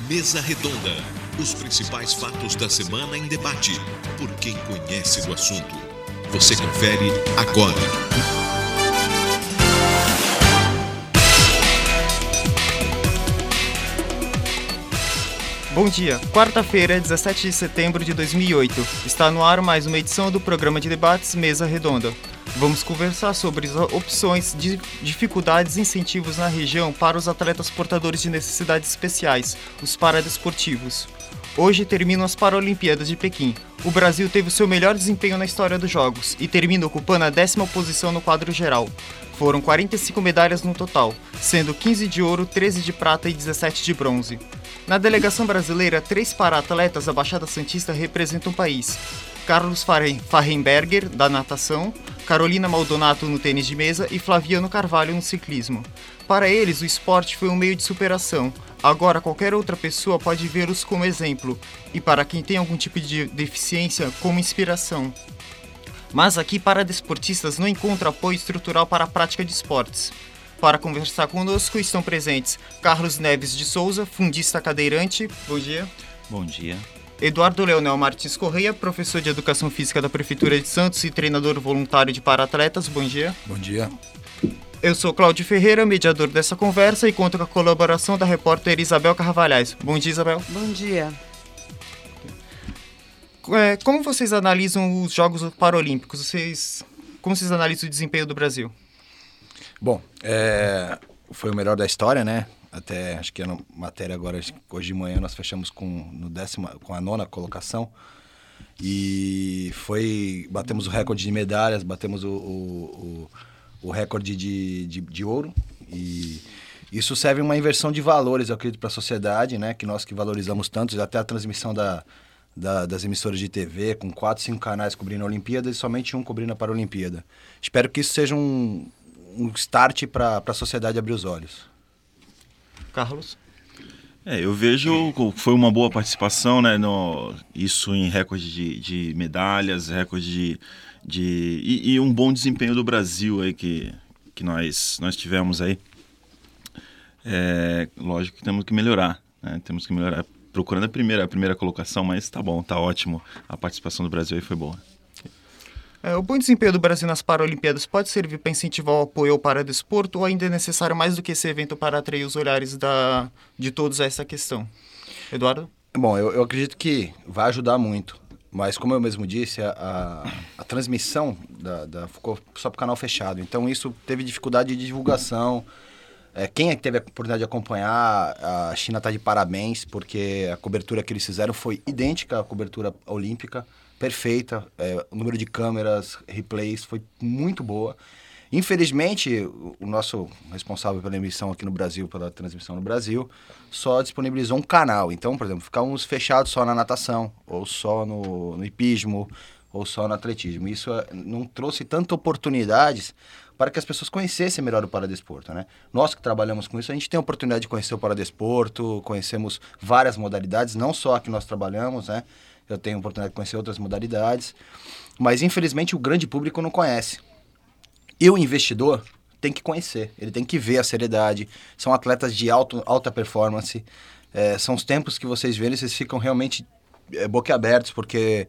Mesa Redonda. Os principais fatos da semana em debate, por quem conhece do assunto. Você confere agora. Bom dia, quarta-feira, 17 de setembro de 2008. Está no ar mais uma edição do programa de debates Mesa Redonda. Vamos conversar sobre as opções, dificuldades e incentivos na região para os atletas portadores de necessidades especiais, os paradesportivos. Hoje terminam as Paralimpíadas de Pequim. O Brasil teve o seu melhor desempenho na história dos Jogos e termina ocupando a 10ª posição no quadro geral. Foram 45 medalhas no total, sendo 15 de ouro, 13 de prata e 17 de bronze. Na delegação brasileira, 3 para-atletas da Baixada Santista representam o país. Carlos Fahrenberger, da natação, Carolina Maldonato no tênis de mesa e Flaviano Carvalho no ciclismo. Para eles, o esporte foi um meio de superação. Agora, qualquer outra pessoa pode vê-los como exemplo, e para quem tem algum tipo de deficiência, como inspiração. Mas aqui, paradesportistas não encontram apoio estrutural para a prática de esportes. Para conversar conosco estão presentes Carlos Neves de Souza, fundista cadeirante. Bom dia. Bom dia. Eduardo Leonel Martins Correia, professor de Educação Física da Prefeitura de Santos e treinador voluntário de para-atletas. Bom dia. Bom dia. Eu sou Cláudio Ferreira, mediador dessa conversa, e conto com a colaboração da repórter Isabel Carvalhais. Bom dia, Isabel. Bom dia. Como vocês analisam os Jogos Paralímpicos? Como vocês analisam o desempenho do Brasil? Bom, foi o melhor da história, né? Até, acho que a matéria agora, hoje de manhã, nós fechamos com a 9ª colocação. E batemos o recorde de medalhas, batemos o recorde de ouro. E isso serve uma inversão de valores, eu acredito, para a sociedade, né? Que nós que valorizamos tanto, até a transmissão das emissoras de TV, com 4, 5 canais cobrindo a Olimpíada e somente um cobrindo a Paralimpíada. Espero que isso seja um start para a sociedade abrir os olhos. Carlos? Eu vejo que foi uma boa participação, né? Isso em recorde de medalhas, recorde e um bom desempenho do Brasil aí que nós tivemos aí. Lógico que temos que melhorar, né? Temos que melhorar. Procurando a primeira colocação, mas tá bom, tá ótimo. A participação do Brasil aí foi boa. O bom desempenho do Brasil nas Paralimpíadas pode servir para incentivar o apoio ao paradesporto ou ainda é necessário mais do que esse evento para atrair os olhares de todos a essa questão? Eduardo? Bom, eu acredito que vai ajudar muito, mas como eu mesmo disse, a transmissão ficou só para o canal fechado, então isso teve dificuldade de divulgação. Quem teve a oportunidade de acompanhar, a China está de parabéns, porque a cobertura que eles fizeram foi idêntica à cobertura olímpica, perfeita, o número de câmeras, replays, foi muito boa. Infelizmente, o nosso responsável pela emissão aqui no Brasil, pela transmissão no Brasil, só disponibilizou um canal. Então, por exemplo, ficamos fechados só na natação, ou só no hipismo, ou só no atletismo. Isso não trouxe tantas oportunidades para que as pessoas conhecessem melhor o paradesporto, né? Nós que trabalhamos com isso, a gente tem a oportunidade de conhecer o paradesporto, conhecemos várias modalidades, não só a que nós trabalhamos, né? Eu tenho a oportunidade de conhecer outras modalidades, mas infelizmente o grande público não conhece. E o investidor tem que conhecer, ele tem que ver a seriedade, são atletas de alta performance, são os tempos que vocês verem, vocês ficam realmente boquiabertos, porque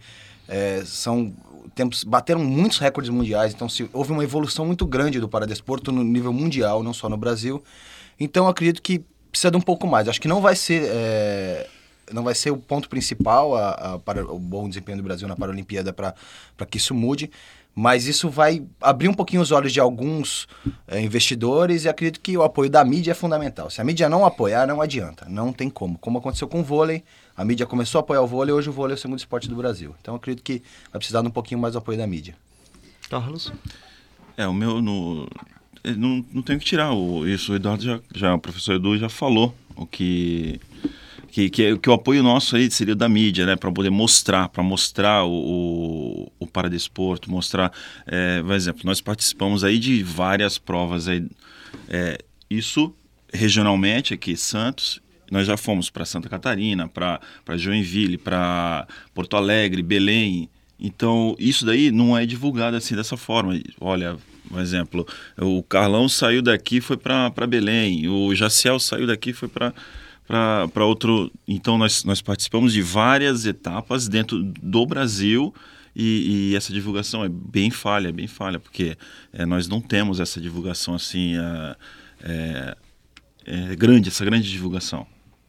bateram muitos recordes mundiais, então houve uma evolução muito grande do paradesporto no nível mundial, não só no Brasil. Então eu acredito que precisa de um pouco mais. Acho que não vai ser o ponto principal para o bom desempenho do Brasil na Paralimpíada para que isso mude, mas isso vai abrir um pouquinho os olhos de alguns investidores e acredito que o apoio da mídia é fundamental. Se a mídia não apoiar, não adianta, não tem como. Como aconteceu com o vôlei, a mídia começou a apoiar o vôlei, hoje o vôlei é o segundo esporte do Brasil. Então acredito que vai precisar de um pouquinho mais do apoio da mídia. Carlos? O meu não tenho que tirar isso. O Eduardo o professor Edu já falou que o apoio nosso aí seria da mídia, né, para poder mostrar o paradesporto, mostrar, por exemplo, nós participamos aí de várias provas aí, isso regionalmente aqui em Santos, nós já fomos para Santa Catarina, para Joinville, para Porto Alegre, Belém. Então isso daí não é divulgado assim dessa forma. Olha, por exemplo, o Carlão saiu daqui, foi para Belém, o Jaciel saiu daqui, foi para para outro. Então nós participamos de várias etapas dentro do Brasil e essa divulgação é bem falha, porque nós não temos essa divulgação assim grande, essa grande divulgação.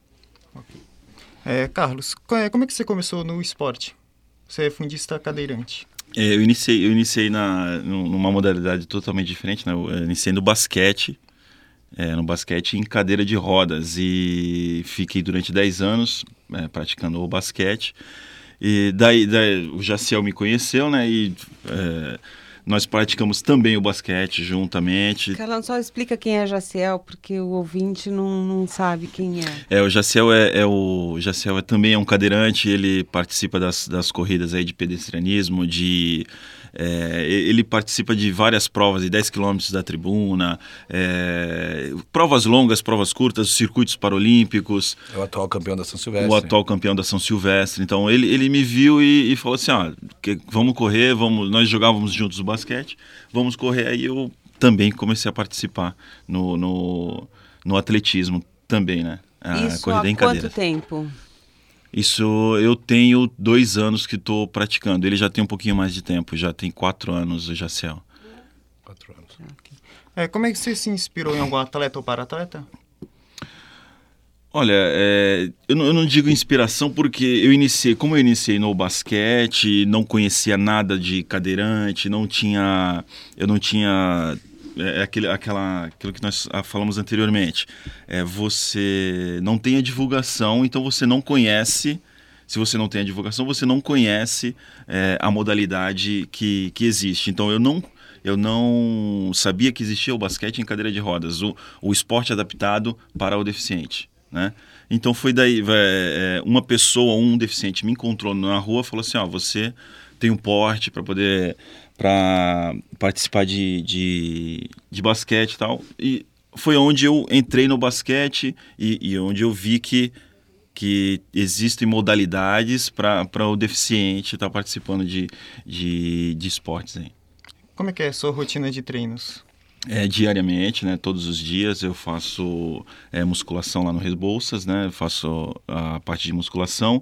Carlos, como é que você começou no esporte? Você é fundista cadeirante. Eu iniciei numa modalidade totalmente diferente, né? Eu iniciei no basquete em cadeira de rodas e fiquei durante 10 anos praticando o basquete. E daí o Jaciel me conheceu, né? E nós praticamos também o basquete juntamente. Carlão, só explica quem é Jaciel, porque o ouvinte não sabe quem é. O Jaciel também é um cadeirante, ele participa das corridas aí de pedestrianismo, ele participa de várias provas, de 10 quilômetros da tribuna, provas longas, provas curtas, circuitos paralímpicos. É o atual campeão da São Silvestre. Então ele me viu e falou assim, vamos correr, nós jogávamos juntos o basquete, vamos correr. Aí eu também comecei a participar no atletismo também, né? Isso corrida há em cadeira. Quanto tempo? Isso eu tenho 2 anos que estou praticando. Ele já tem um pouquinho mais de tempo, já tem 4 anos o Jaciel. 4 anos. Como é que você se inspirou em algum atleta ou para-atleta? Olha, eu não digo inspiração porque como eu iniciei no basquete, não conhecia nada de cadeirante, eu não tinha aquilo que nós falamos anteriormente. Você não tem a divulgação, então você não conhece. Se você não tem a divulgação, você não conhece a modalidade que existe. Então eu não sabia que existia o basquete em cadeira de rodas, o esporte adaptado para o deficiente, né? Então foi daí, uma pessoa, um deficiente me encontrou na rua e falou assim, você tem um porte para participar de basquete e tal. E foi onde eu entrei no basquete e onde eu vi que existem modalidades para o deficiente estar participando de esportes aí. Como é que é a sua rotina de treinos? Diariamente, né? Todos os dias eu faço musculação lá no Rebouças, né? Eu faço a parte de musculação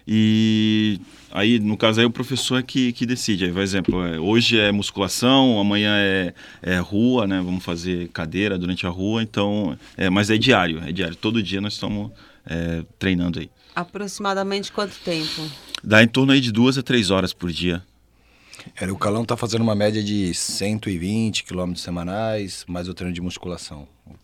e aí, no caso, aí o professor é que decide. Aí, por exemplo, hoje é musculação, amanhã é rua, né? Vamos fazer cadeira durante a rua, então, mas é diário. Todo dia nós estamos treinando aí. Aproximadamente quanto tempo? Dá em torno aí de 2 a 3 horas por dia. O Calão está fazendo uma média de 120 quilômetros semanais, mais o treino de musculação.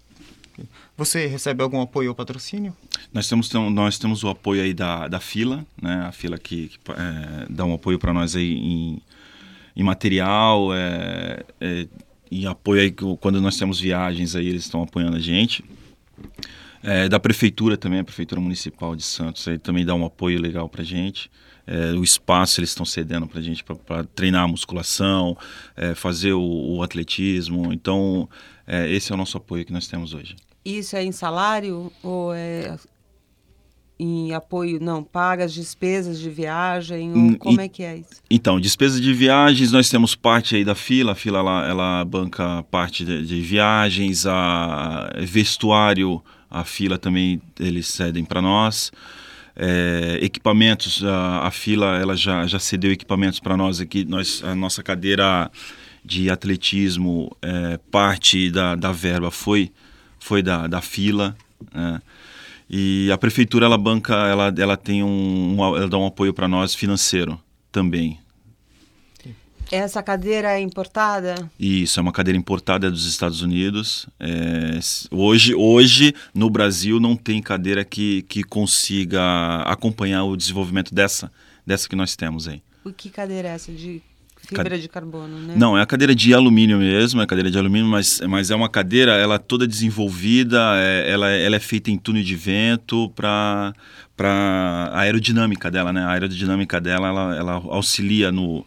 Você recebe algum apoio ou patrocínio? Nós temos o apoio aí da Fila, né? A Fila que dá um apoio para nós aí em material, em apoio aí quando nós temos viagens aí eles estão apoiando a gente. Da Prefeitura também, a Prefeitura Municipal de Santos aí também dá um apoio legal para a gente. O espaço eles estão cedendo para a gente para treinar a musculação, fazer o atletismo. Então, esse é o nosso apoio que nós temos hoje. Isso é em salário ou é em apoio? Não, paga as despesas de viagem? Ou como é que é isso? Então, despesas de viagens, nós temos parte aí da Fila. A Fila ela banca parte de viagens, a vestuário, a Fila também eles cedem para nós. Equipamentos, a Fila ela já cedeu equipamentos para nós aqui. A nossa cadeira de atletismo, parte da verba foi da Fila, né? E a prefeitura ela banca, ela tem ela dá um apoio para nós financeiro também. Essa cadeira é importada? Isso, é uma cadeira importada dos Estados Unidos. Hoje, no Brasil, não tem cadeira que consiga acompanhar o desenvolvimento dessa que nós temos aí. O que cadeira é essa? De fibra de carbono, né? Não, é a cadeira de alumínio mesmo, mas é uma cadeira, ela toda desenvolvida, ela é feita em túnel de vento para a aerodinâmica dela, né? A aerodinâmica dela, ela auxilia no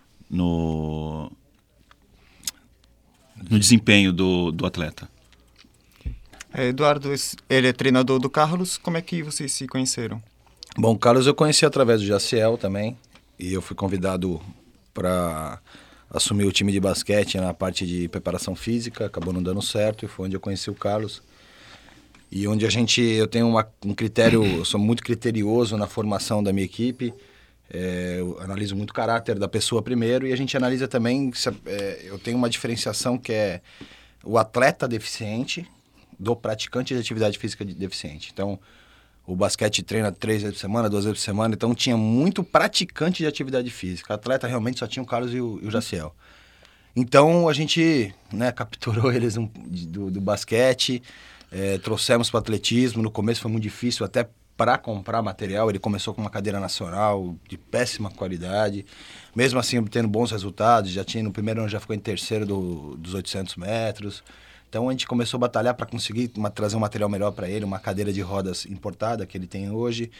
desempenho do atleta. Eduardo, ele é treinador do Carlos. Como é que vocês se conheceram? Bom, o Carlos eu conheci através do Jaciel também. E eu fui convidado para assumir o time de basquete na parte de preparação física. Acabou não dando certo e foi onde eu conheci o Carlos. e onde eu tenho um critério, eu sou muito criterioso na formação da minha equipe. Eu analiso muito o caráter da pessoa primeiro, e a gente analisa também, eu tenho uma diferenciação que é o atleta deficiente do praticante de atividade física deficiente. Então, o basquete treina 3 vezes por semana, 2 vezes por semana, então tinha muito praticante de atividade física. Atleta realmente só tinha o Carlos e o Jaciel. Então, a gente, né, capturou eles do basquete, trouxemos para o atletismo. No começo foi muito difícil, até para comprar material. Ele começou com uma cadeira nacional de péssima qualidade, mesmo assim obtendo bons resultados. No primeiro ano já ficou em terceiro dos 800 metros. Então a gente começou a batalhar para conseguir trazer um material melhor para ele, uma cadeira de rodas importada que ele tem hoje.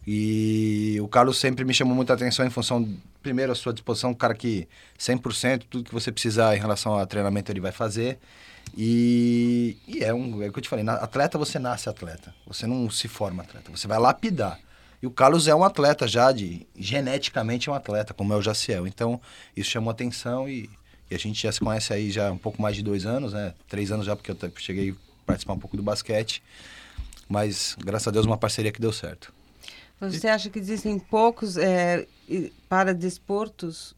E o Carlos sempre me chamou muita atenção em função, primeiro, a sua disposição, um cara que 100%, tudo que você precisar em relação a treinamento ele vai fazer. E é o que eu te falei, atleta você nasce atleta, você não se forma atleta, você vai lapidar. E o Carlos é um atleta já, geneticamente é um atleta, como é o Jaciel. Então isso chamou atenção e a gente já se conhece aí já um pouco mais de 2 anos, né? 3 anos já, porque eu cheguei a participar um pouco do basquete. Mas, graças a Deus, uma parceria que deu certo. Você acha que existem poucos paradesportos?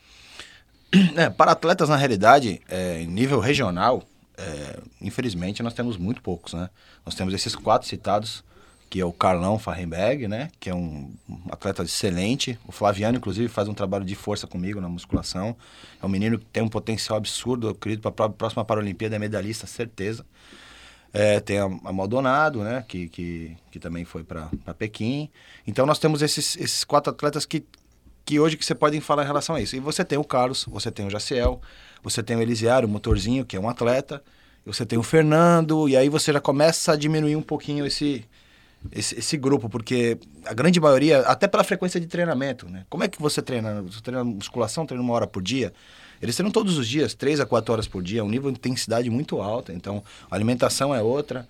Para atletas, na realidade, em nível regional, infelizmente, nós temos muito poucos, né? Nós temos esses 4 citados, que é o Carlão Fahrenberg, né? Que é um atleta excelente. O Flaviano, inclusive, faz um trabalho de força comigo na musculação. É um menino que tem um potencial absurdo, eu acredito, para a próxima Paralimpíada, é medalhista, certeza. Tem a Maldonado, né? Que também foi para Pequim. Então, nós temos esses 4 atletas que hoje que você pode falar em relação a isso. E você tem o Carlos, você tem o Jaciel, você tem o Elisiário, o motorzinho, que é um atleta, você tem o Fernando, e aí você já começa a diminuir um pouquinho esse grupo, porque a grande maioria, até pela frequência de treinamento, né? Como é que você treina? Você treina musculação, treina 1 hora por dia? Eles treinam todos os dias, 3 a 4 horas por dia, um nível de intensidade muito alta. Então, a alimentação é outra,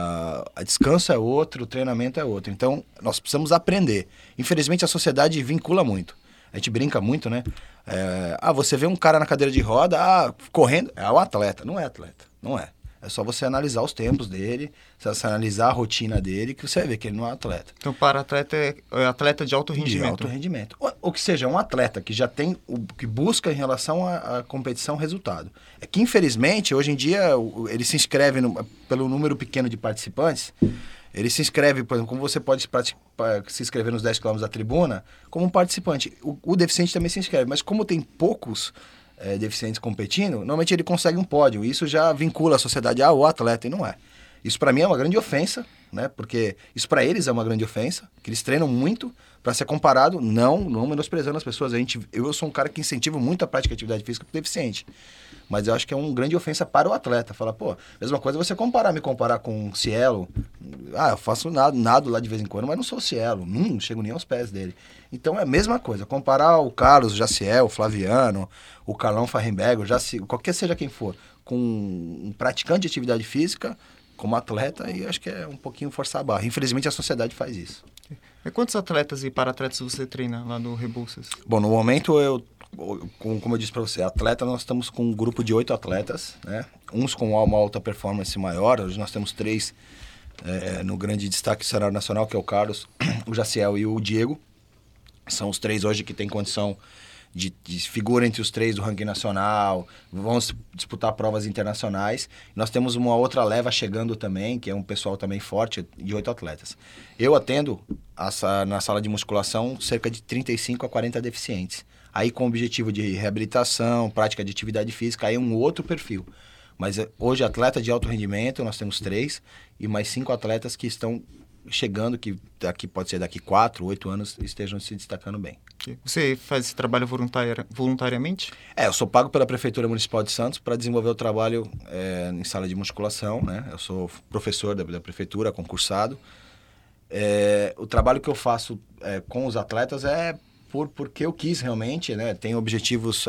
a descanso é outro, o treinamento é outro. Então, nós precisamos aprender. Infelizmente, a sociedade vincula muito. A gente brinca muito, né? Você vê um cara na cadeira de roda, correndo, é um atleta. Não é atleta, não é. É só você analisar os tempos dele, você analisar a rotina dele, que você vai ver que ele não é atleta. Então, para atleta é atleta de alto rendimento. De alto rendimento. Ou que seja, um atleta que já tem que busca em relação à competição resultado. É que, infelizmente, hoje em dia, ele se inscreve pelo número pequeno de participantes. Ele se inscreve, por exemplo, como você pode se inscrever nos 10 km da tribuna, como um participante. O deficiente também se inscreve, mas como tem poucos deficientes competindo, normalmente ele consegue um pódio. Isso já vincula a sociedade ao atleta, e não é. Isso para mim é uma grande ofensa, né? Porque isso para eles é uma grande ofensa, que eles treinam muito para ser comparado, não menosprezando as pessoas. Eu sou um cara que incentivo muito a prática de atividade física para o deficiente. Mas eu acho que é uma grande ofensa para o atleta. Falar, mesma coisa você me comparar com o Cielo. Eu faço nado lá de vez em quando, mas não sou o Cielo. Não chego nem aos pés dele. Então é a mesma coisa. Comparar o Carlos, o Jaciel, o Flaviano, o Carlão Fahrenberg, qualquer seja quem for, com um praticante de atividade física, como atleta, e acho que é um pouquinho forçar a barra. Infelizmente a sociedade faz isso. E quantos atletas e para-atletas você treina lá no Rebouças? Bom, no momento como eu disse para você, atleta, nós estamos com um grupo de 8 atletas, né? Uns com uma alta performance maior. Hoje nós temos 3 no grande destaque do cenário nacional, que é o Carlos, o Jaciel e o Diego. São os 3 hoje que têm condição de figura entre os 3 do ranking nacional, vão disputar provas internacionais. Nós temos uma outra leva chegando também, que é um pessoal também forte, de 8 atletas. Eu atendo na sala de musculação cerca de 35 a 40 deficientes. Aí com o objetivo de reabilitação, prática de atividade física, aí é um outro perfil. Mas hoje, atleta de alto rendimento, nós temos 3 e mais 5 atletas que estão chegando, que pode ser daqui 4, 8 anos, estejam se destacando bem. Você faz esse trabalho voluntariamente? Eu sou pago pela Prefeitura Municipal de Santos para desenvolver o trabalho em sala de musculação, né? Eu sou professor da Prefeitura, concursado. O trabalho que eu faço com os atletas é porque eu quis realmente, né? Tem objetivos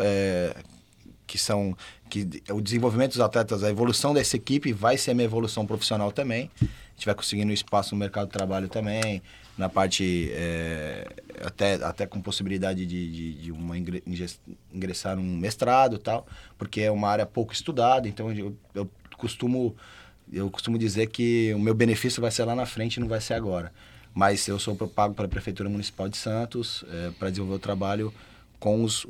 que o desenvolvimento dos atletas, a evolução dessa equipe vai ser a minha evolução profissional também. A gente vai conseguindo espaço no mercado de trabalho também, na parte até com possibilidade de ingressar num mestrado e tal, porque é uma área pouco estudada. Então eu costumo eu costumo dizer que o meu benefício vai ser lá na frente e não vai ser agora. Mas eu sou pago pela Prefeitura Municipal de Santos para desenvolver o trabalho com os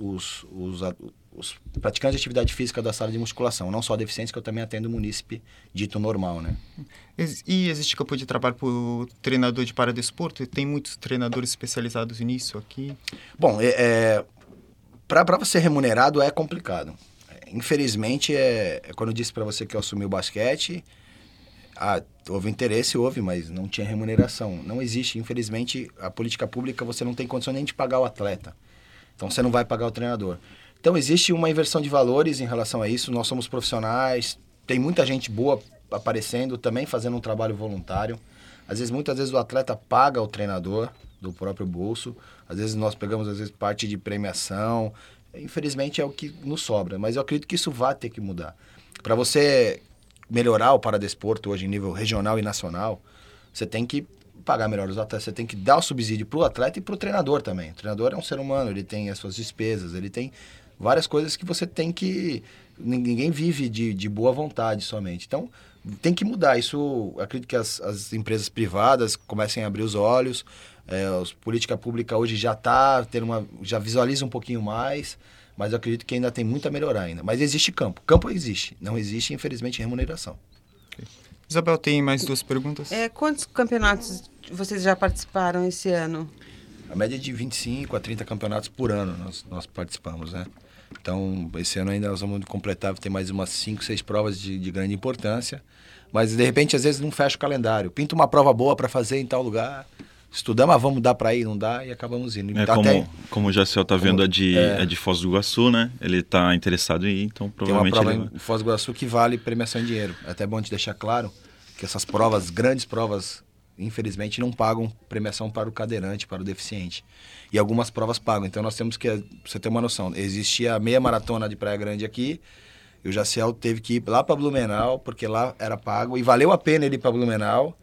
praticantes de atividade física da sala de musculação. Não só deficientes, que eu também atendo o munícipe dito normal, né? E existe campo de trabalho para o treinador de paradesporto? Tem muitos treinadores especializados nisso aqui? Bom, para você remunerado é complicado. Infelizmente, quando eu disse para você que eu assumi o basquete, houve interesse, mas não tinha remuneração. Não existe, infelizmente, a política pública, você não tem condição nem de pagar o atleta. Então, você não vai pagar o treinador. Então, existe uma inversão de valores em relação a isso. Nós somos profissionais, tem muita gente boa aparecendo, também fazendo um trabalho voluntário. Muitas vezes o atleta paga o treinador do próprio bolso. Às vezes nós pegamos parte de premiação. Infelizmente é o que nos sobra, mas eu acredito que isso vai ter que mudar. Para você melhorar o paradesporto hoje em nível regional e nacional, você tem que pagar melhor os atletas, você tem que dar o subsídio para o atleta e para o treinador também. O treinador é um ser humano, ele tem as suas despesas, ele tem várias coisas que você tem que... Ninguém vive de boa vontade somente. Então, tem que mudar. Isso, acredito que as empresas privadas comecem a abrir os olhos. A política pública hoje já já visualiza um pouquinho mais, mas eu acredito que ainda tem muito a melhorar ainda. Mas existe campo. Campo existe. Não existe, infelizmente, remuneração. Okay. Isabel, tem mais 2 perguntas? Quantos campeonatos vocês já participaram esse ano? A média é de 25 a 30 campeonatos por ano nós participamos, né? Então, esse ano ainda nós vamos completar, tem mais umas 5, 6 provas de grande importância. Mas, de repente, às vezes não fecha o calendário. Pinta uma prova boa para fazer em tal lugar. Estudamos, vamos dar para ir, não dá, e acabamos indo. Como o Jaciel está vendo, é de Foz do Iguaçu, né? Ele está interessado em ir, então provavelmente... Tem uma prova em Foz do Iguaçu que vale premiação em dinheiro. É até bom te deixar claro que essas provas, grandes provas, infelizmente não pagam premiação para o cadeirante, para o deficiente. E algumas provas pagam. Então nós temos que, pra você ter uma noção, existia a meia maratona de Praia Grande aqui, e o Jaciel teve que ir lá para Blumenau, porque lá era pago, e valeu a pena ele ir para Blumenau,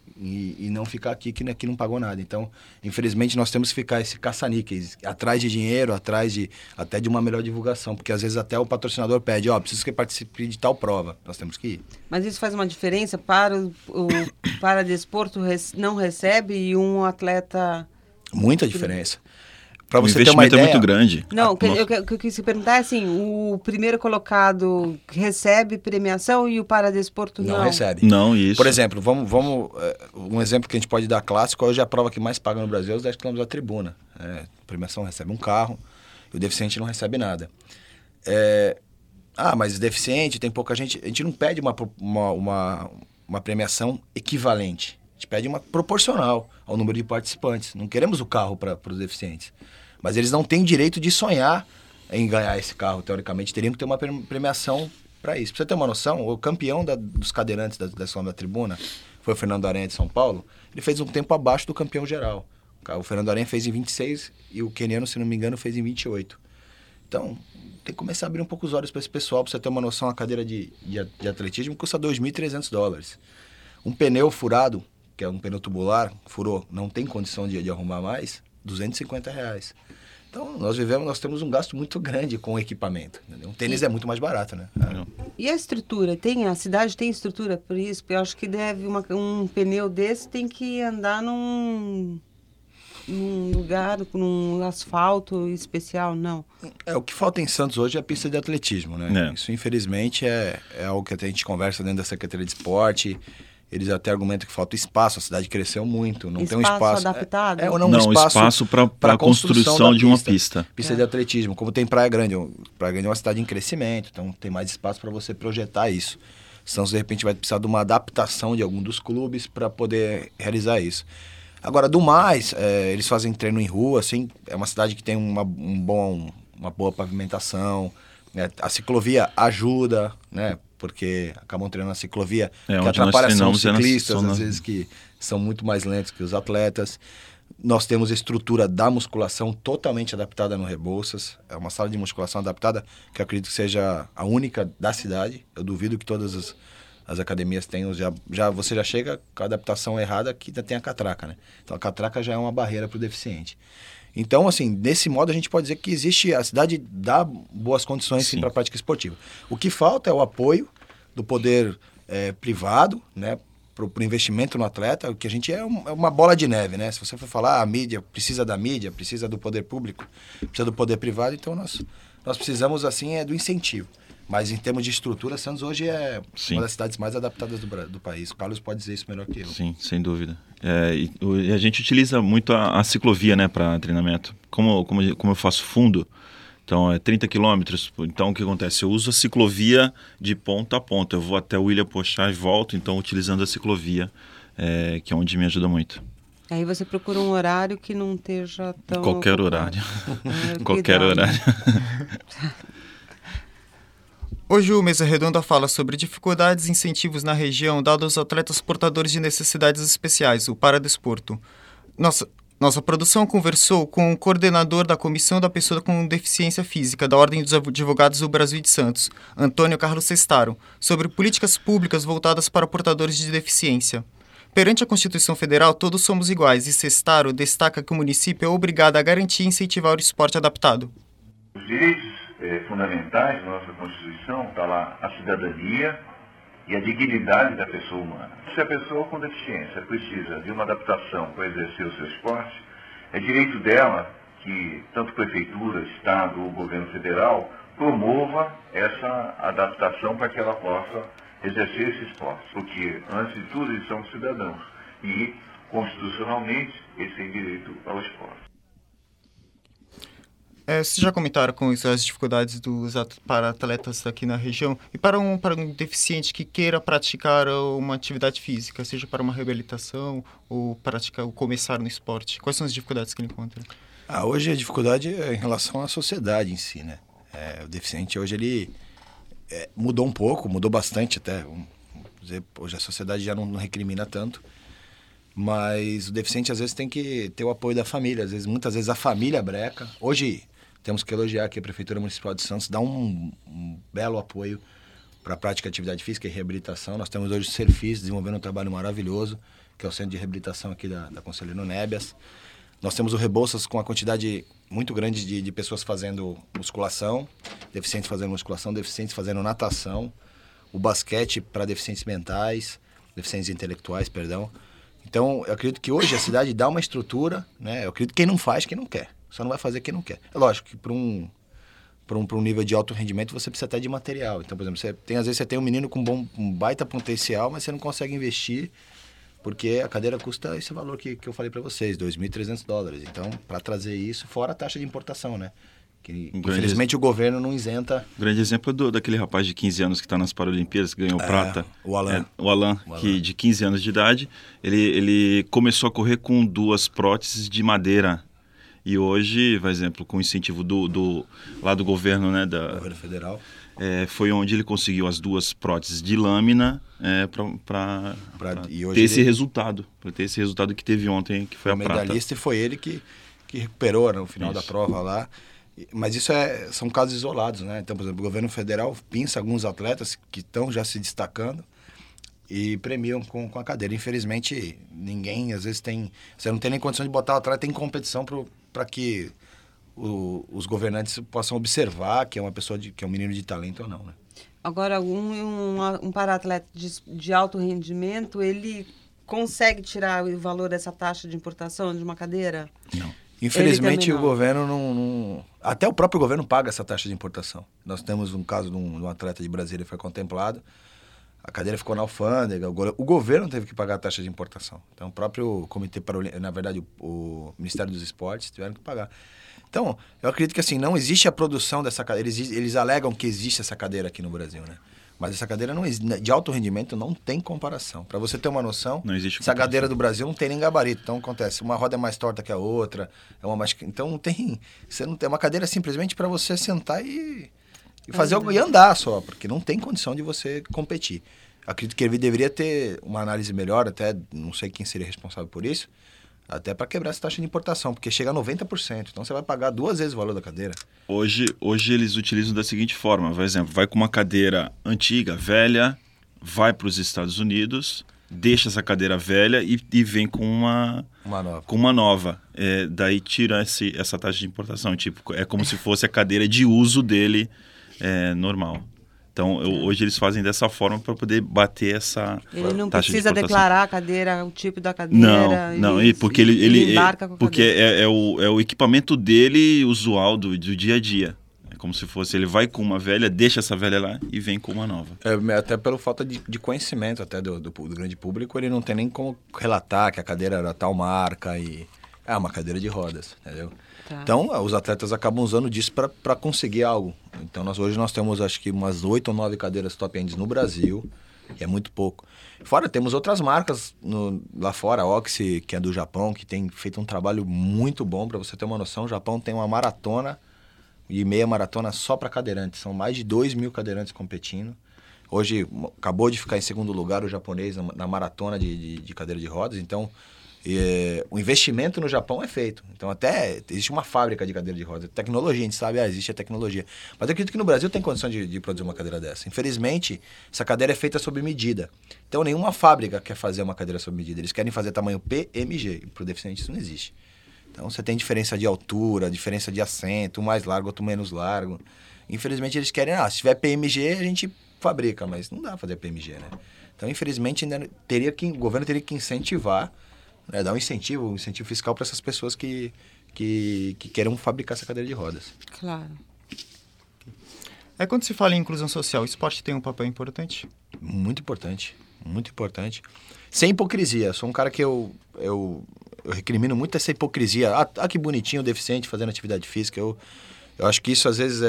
e não ficar aqui, que aqui não pagou nada. Então, infelizmente, nós temos que ficar esse caça-níqueis, atrás de dinheiro, até de uma melhor divulgação, porque às vezes até o patrocinador pede, preciso que participe de tal prova, nós temos que ir. Mas isso faz uma diferença para o paradesporto não recebe e um atleta... Muita diferença. O investimento é muito grande. Não, o que eu quis perguntar é assim, o primeiro colocado recebe premiação e o paradesporto não? Não recebe. Não, isso. Por exemplo, um exemplo que a gente pode dar clássico, hoje a prova que mais paga no Brasil é os 10 km da tribuna. A premiação recebe um carro e o deficiente não recebe nada. Mas deficiente, tem pouca gente... A gente não pede uma premiação equivalente. A gente pede uma proporcional ao número de participantes. Não queremos o carro para os deficientes. Mas eles não têm direito de sonhar em ganhar esse carro. Teoricamente, teriam que ter uma premiação para isso. Para você ter uma noção, o campeão dos cadeirantes da escola da tribuna foi o Fernando Aranha de São Paulo. Ele fez um tempo abaixo do campeão geral. O Fernando Aranha fez em 26 e o queniano, se não me engano, fez em 28. Então, tem que começar a abrir um pouco os olhos para esse pessoal. Para você ter uma noção, a cadeira de atletismo custa $2.300. Um pneu furado, que é um pneu tubular, furou, não tem condição de arrumar mais, R$250. Então, nós temos um gasto muito grande com o equipamento. Entendeu? Um tênis é muito mais barato, né? E a estrutura? A cidade tem estrutura por isso? Porque eu acho que um pneu desse tem que andar num lugar, num asfalto especial, não? O que falta em Santos hoje é a pista de atletismo, né? Isso, infelizmente, é algo que a gente conversa dentro da Secretaria de Esporte. Eles até argumentam que falta espaço, a cidade cresceu muito, não tem um espaço adaptado? Espaço para a construção de uma pista. Pista de atletismo, como tem Praia Grande. Praia Grande é uma cidade em crescimento, então tem mais espaço para você projetar isso. Santos, de repente, vai precisar de uma adaptação de algum dos clubes para poder realizar isso. Agora, do mais, eles fazem treino em rua, assim, é uma cidade que tem uma boa pavimentação, né? A ciclovia ajuda, né? Porque acabam treinando na ciclovia, que atrapalha os ciclistas, às vezes que são muito mais lentos que os atletas. Nós temos a estrutura da musculação totalmente adaptada no Rebouças. É uma sala de musculação adaptada, que eu acredito que seja a única da cidade. Eu duvido que todas as academias tenham. Você já chega com a adaptação errada, que ainda tem a catraca, né? Então a catraca já é uma barreira para o deficiente. Então, assim, desse modo a gente pode dizer que a cidade dá boas condições para a prática esportiva. O que falta é o apoio do poder privado, né? Para o investimento no atleta, que a gente é uma bola de neve, né? Se você for falar, a mídia, precisa do poder público, precisa do poder privado, então nós precisamos, assim, do incentivo. Mas em termos de estrutura, Santos hoje é uma das cidades mais adaptadas do país. O Carlos pode dizer isso melhor que eu. Sim, sem dúvida. E a gente utiliza muito a ciclovia, né, para treinamento. Como eu faço fundo, então é 30 quilômetros, então o que acontece? Eu uso a ciclovia de ponta a ponta. Eu vou até o William Pochat e volto, então utilizando a ciclovia, que é onde me ajuda muito. Aí você procura um horário que não esteja tão... Qualquer horário. Qualquer horário. Hoje o Mesa Redonda fala sobre dificuldades e incentivos na região dados aos atletas portadores de necessidades especiais, o paradesporto. Nossa produção conversou com o coordenador da Comissão da Pessoa com Deficiência Física da Ordem dos Advogados do Brasil e de Santos, Antônio Carlos Sestaro, sobre políticas públicas voltadas para portadores de deficiência. Perante a Constituição Federal, todos somos iguais e Sestaro destaca que o município é obrigado a garantir e incentivar o esporte adaptado. Os direitos fundamentais da nossa Constituição está lá a cidadania e a dignidade da pessoa humana. Se a pessoa com deficiência precisa de uma adaptação para exercer o seu esporte, é direito dela que tanto Prefeitura, Estado ou Governo Federal promova essa adaptação para que ela possa exercer esse esporte. Porque, antes de tudo, eles são cidadãos e, constitucionalmente, eles têm direito ao esporte. Vocês já comentaram com isso as dificuldades para atletas aqui na região e para um deficiente que queira praticar uma atividade física, seja para uma reabilitação ou começar no esporte? Quais são as dificuldades que ele encontra? Hoje a dificuldade é em relação à sociedade em si, né? O deficiente hoje ele mudou um pouco, mudou bastante até. Vamos dizer, hoje a sociedade já não recrimina tanto. Mas o deficiente às vezes tem que ter o apoio da família. Muitas vezes a família breca. Hoje temos que elogiar que a Prefeitura Municipal de Santos dá um belo apoio para a prática de atividade física e reabilitação. Nós temos hoje o Serfis desenvolvendo um trabalho maravilhoso, que é o Centro de Reabilitação aqui da Conselheiro Nébias. Nós temos o Rebouças com uma quantidade muito grande de pessoas fazendo musculação, deficientes fazendo musculação, deficientes fazendo natação, o basquete para deficientes mentais, deficientes intelectuais, perdão. Então, eu acredito que hoje a cidade dá uma estrutura, né? Eu acredito que quem não faz, quem não quer. Só não vai fazer quem não quer. É lógico que para um nível de alto rendimento você precisa até de material. Então, por exemplo, às vezes você tem um menino com um baita potencial, mas você não consegue investir porque a cadeira custa esse valor que eu falei para vocês, $2.300. Então, para trazer isso, fora a taxa de importação, né? Que, infelizmente, o governo não isenta. Um grande exemplo é daquele rapaz de 15 anos que está nas Paralimpíadas, que ganhou prata. O Alan. O Alan, que de 15 anos de idade, ele começou a correr com 2 próteses de madeira. E hoje, por exemplo, com o incentivo lá do governo, né? Governo federal. Foi onde ele conseguiu as 2 próteses de lâmina para ter esse resultado. Para ter esse resultado que teve ontem, que foi a prata. O medalhista foi ele que recuperou, né, no final da prova lá. Mas isso são casos isolados, né? Então, por exemplo, o governo federal pinça alguns atletas que estão já se destacando e premiam com a cadeira. Infelizmente, ninguém, às vezes, você não tem nem condição de botar o atleta em competição para que os governantes possam observar que é uma pessoa, que é um menino de talento ou não, né? Agora, um para-atleta de alto rendimento, ele consegue tirar o valor dessa taxa de importação de uma cadeira? Não. Infelizmente, o governo não... Até o próprio governo paga essa taxa de importação. Nós temos um caso de um atleta de Brasília que foi contemplado. A cadeira ficou na alfândega. O governo teve que pagar a taxa de importação. Então, o próprio Comitê Paralímpico, na verdade, o Ministério dos Esportes, tiveram que pagar. Então, eu acredito que assim, não existe a produção dessa cadeira. Eles alegam que existe essa cadeira aqui no Brasil, né? Mas essa cadeira de alto rendimento não tem comparação. Para você ter uma noção, essa cadeira do Brasil não tem nem gabarito. Então acontece, uma roda é mais torta que a outra, então não tem, você não tem uma cadeira simplesmente para você sentar e fazer algo e andar só, porque não tem condição de você competir. Acredito que ele deveria ter uma análise melhor, até não sei quem seria responsável por isso, até para quebrar essa taxa de importação, porque chega a 90%. Então você vai pagar 2 vezes o valor da cadeira. Hoje eles utilizam da seguinte forma, por exemplo, vai com uma cadeira antiga, velha, vai para os Estados Unidos, deixa essa cadeira velha e vem com uma nova. Daí tira essa taxa de importação. Tipo, é como se fosse a cadeira de uso dele normal. Então, hoje eles fazem dessa forma para poder bater essa Ele não taxa de precisa exportação. declarar a cadeira, o tipo da cadeira. Não, porque ele embarca com a porque cadeira. é o equipamento dele usual do dia a dia. É como se fosse, ele vai com uma velha, deixa essa velha lá e vem com uma nova. Até pela falta de conhecimento até do grande público, ele não tem nem como relatar que a cadeira era tal marca e... É uma cadeira de rodas, entendeu? Tá. Então, os atletas acabam usando disso para conseguir algo. Então, hoje nós temos, acho que, umas 8 ou 9 cadeiras top ends no Brasil, que é muito pouco. Fora, temos outras marcas lá fora, a Oxy, que é do Japão, que tem feito um trabalho muito bom. Para você ter uma noção, o Japão tem uma maratona e meia maratona só para cadeirantes. São mais de 2.000 cadeirantes competindo. Hoje, acabou de ficar em segundo lugar o japonês na maratona de cadeira de rodas. Então, o investimento no Japão é feito. Então, até existe uma fábrica de cadeira de rodas. Tecnologia, a gente sabe, existe a tecnologia. Mas eu acredito que no Brasil tem condição de produzir uma cadeira dessa. Infelizmente, essa cadeira é feita sob medida. Então, nenhuma fábrica quer fazer uma cadeira sob medida. Eles querem fazer tamanho PMG. E para o deficiente isso não existe. Então, você tem diferença de altura, diferença de assento, um mais largo, outro menos largo. Infelizmente, eles querem, se tiver PMG, a gente fabrica, mas não dá para fazer PMG, né? Então, infelizmente, ainda o governo teria que incentivar, dar um incentivo fiscal para essas pessoas que queiram fabricar essa cadeira de rodas. Claro. Quando se fala em inclusão social, o esporte tem um papel importante? Muito importante, muito importante. Sem hipocrisia. Eu sou um cara que eu recrimino muito essa hipocrisia. Que bonitinho o deficiente fazendo atividade física. Eu acho que isso, às vezes,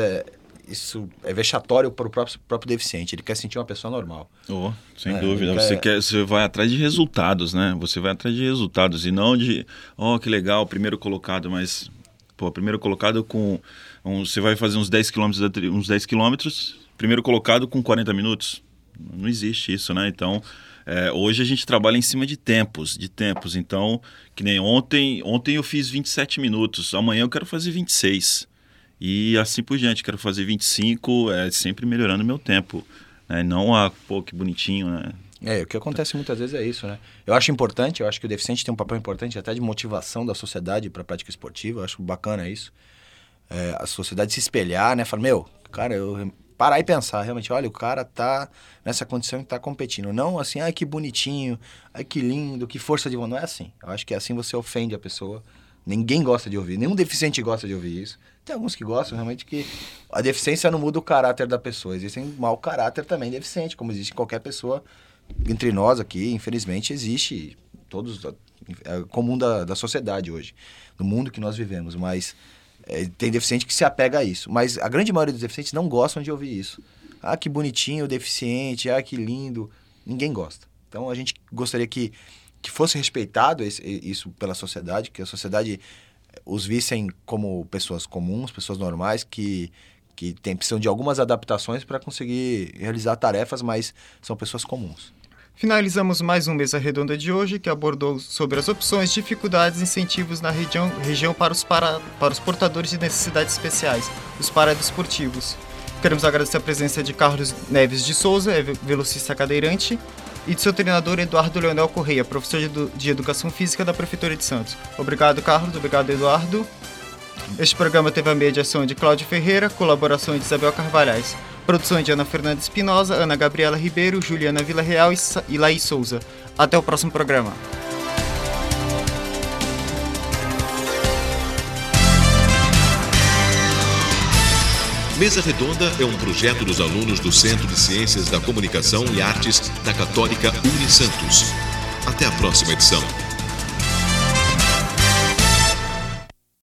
é vexatório para o próprio deficiente. Ele quer sentir uma pessoa normal. Sem dúvida. Você vai atrás de resultados, né? Você vai atrás de resultados e não de, que legal, primeiro colocado, mas, primeiro colocado com... você vai fazer uns 10 quilômetros, primeiro colocado com 40 minutos. Não existe isso, né? Então, hoje a gente trabalha em cima de tempos. Então, que nem ontem eu fiz 27 minutos, amanhã eu quero fazer 26. E assim por diante, quero fazer 25, sempre melhorando meu tempo. Né? Não, que bonitinho, né? O que acontece muitas vezes é isso, né? Eu acho que o deficiente tem um papel importante até de motivação da sociedade para a prática esportiva. Eu acho bacana isso. A sociedade se espelhar, né? Falar, cara, eu parar e pensar, realmente, olha, o cara tá nessa condição e tá competindo. Não assim, que bonitinho, que lindo, que força de vontade. Não é assim. Eu acho que assim você ofende a pessoa. Ninguém gosta de ouvir, nenhum deficiente gosta de ouvir isso. Tem alguns que gostam, realmente, que a deficiência não muda o caráter da pessoa. Existem mau caráter também deficiente, como existe em qualquer pessoa. Entre nós aqui, infelizmente, existe é comum da sociedade hoje, no mundo que nós vivemos, mas tem deficiente que se apega a isso. Mas a grande maioria dos deficientes não gostam de ouvir isso. Que bonitinho o deficiente, que lindo. Ninguém gosta. Então, a gente gostaria que fosse respeitado isso pela sociedade, que a sociedade os vissem como pessoas comuns, pessoas normais, que precisam de algumas adaptações para conseguir realizar tarefas, mas são pessoas comuns. Finalizamos mais um Mesa Redonda de hoje, que abordou sobre as opções, dificuldades e incentivos na região para os portadores de necessidades especiais, os paradesportivos. Queremos agradecer a presença de Carlos Neves de Souza, velocista cadeirante, e de seu treinador Eduardo Leonel Correia, professor de Educação Física da Prefeitura de Santos. Obrigado, Carlos. Obrigado, Eduardo. Este programa teve a mediação de Cláudio Ferreira, colaboração de Isabel Carvalhais, produção de Ana Fernanda Espinosa, Ana Gabriela Ribeiro, Juliana Villarreal e Laís Souza. Até o próximo programa. Mesa Redonda é um projeto dos alunos do Centro de Ciências da Comunicação e Artes da Católica Unisantos. Até a próxima edição.